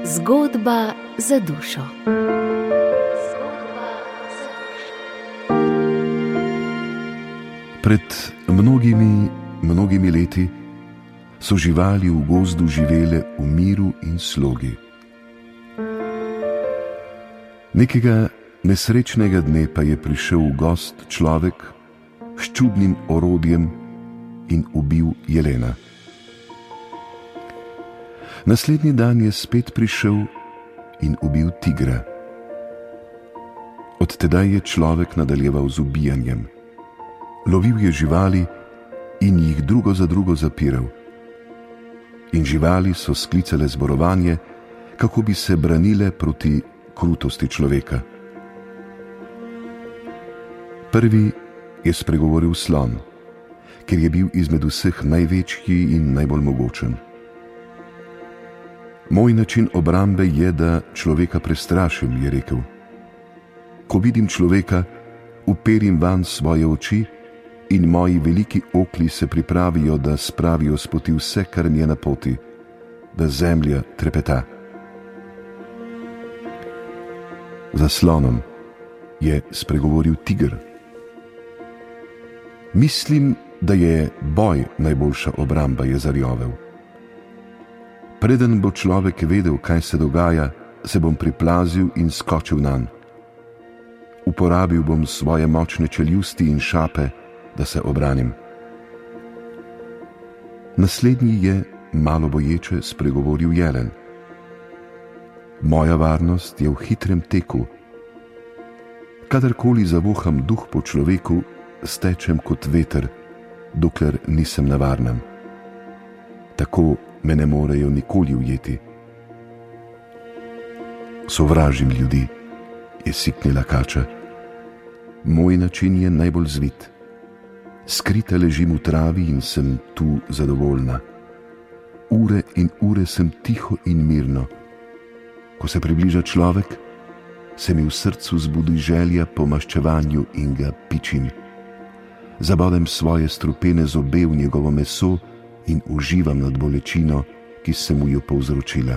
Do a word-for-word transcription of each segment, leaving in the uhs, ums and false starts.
Zgodba za dušo. Pred mnogimi, mnogimi leti so živali v gozdu živele v miru in slogi. Nekega nesrečnega dne pa je prišel v gost človek s čudnim orodjem in ubil jelena. Naslednji dan je spet prišel in ubil tigra. Od tedaj je človek nadaljeval z ubijanjem. Lovil je živali in jih drugo za drugo zapiral. In živali so sklicale zborovanje, kako bi se branile proti krutosti človeka. Prvi je spregovoril slon, ker je bil izmed vseh največji in najbolj mogočen. Moj način obrambe je, da človeka prestrašim, je rekel. Ko vidim človeka, uperim vanj svoje oči in moji veliki okli se pripravijo, da spravijo s poti vse, kar mi je na poti, da zemlja trepeta. Za slonom je spregovoril tiger. Mislim, da je boj najboljša obramba, je zarjovel. Preden bo človek vedel, kaj se dogaja, se bom priplazil in skočil nanj. Uporabil bom svoje močne čeljusti in šape, da se obranim. Naslednji je, malo boječe, spregovoril jelen. Moja varnost je v hitrem teku. Kadarkoli zavoham duh po človeku, stečem kot veter, dokler nisem na varnem. Tako me ne morejo nikoli ujeti. Sovražim ljudi, je siknila kača. Moj način je najbolj zvit. Skrita ležim v travi in sem tu zadovoljna. Ure in ure sem tiho in mirno. Ko se približa človek, se mi v srcu zbudi želja po maščevanju in ga pičim. Zabodem svoje strupene zobe v njegovo meso in uživam nad bolečino, ki se mu jo povzročila.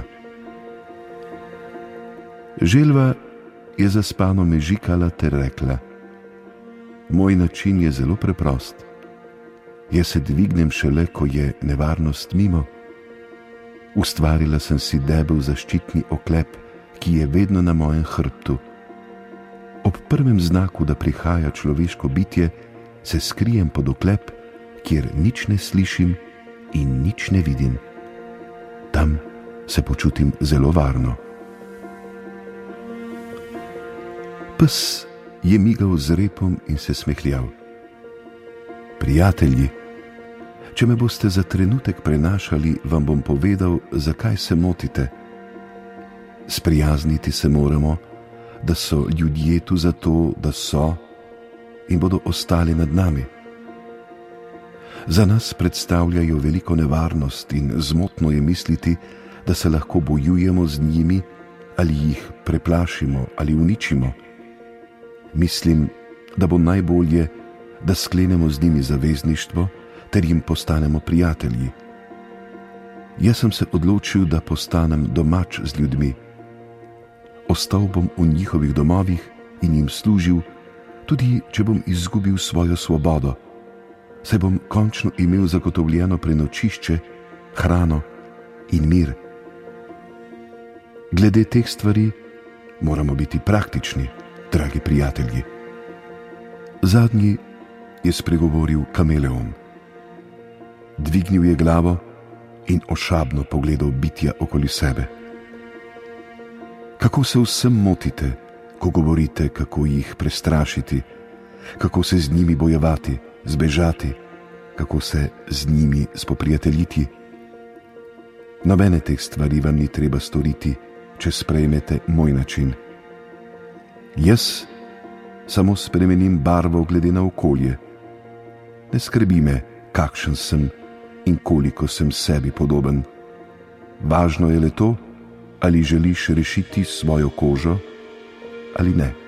Želva je zaspano mežikala ter rekla: Moj način je zelo preprost. Jaz se dvignem šele, ko je nevarnost mimo. Ustvarila sem si debel zaščitni oklep, ki je vedno na mojem hrbtu. Ob prvem znaku, da prihaja človeško bitje, se skrijem pod oklep, kjer nič ne slišim in nič ne vidim. Tam se počutim zelo varno. Pes je migal z repom in se smehljal. Prijatelji, če me boste za trenutek prenašali, vam bom povedal, zakaj se motite. Sprijazniti se moramo, da so ljudje tu zato, da so in bodo ostali nad nami. Za nas predstavljajo veliko nevarnost in zmotno je misliti, da se lahko bojujemo z njimi ali jih preplašimo ali uničimo. Mislim, da bo najbolje, da sklenemo z njimi zavezništvo ter jim postanemo prijatelji. Jaz sem se odločil, da postanem domač z ljudmi. Ostal bom v njihovih domovih in jim služil, tudi če bom izgubil svojo svobodo, saj bom končno imel zagotovljeno prenočišče, hrano in mir. Glede teh stvari moramo biti praktični, dragi prijatelji. Zadnji je spregovoril kameleon. Dvignil je glavo in ošabno pogledal bitja okoli sebe. Kako se vsem motite, ko govorite, kako jih prestrašiti, kako se z njimi bojevati, zbežati, kako se z njimi spoprijateljiti. Nobene teh stvari vam ni treba storiti, če sprejmete moj način. Jaz samo spremenim barvo glede na okolje. Ne skrbi me, kakšen sem in koliko sem sebi podoben. Važno je le to, ali želiš rešiti svojo kožo ali ne.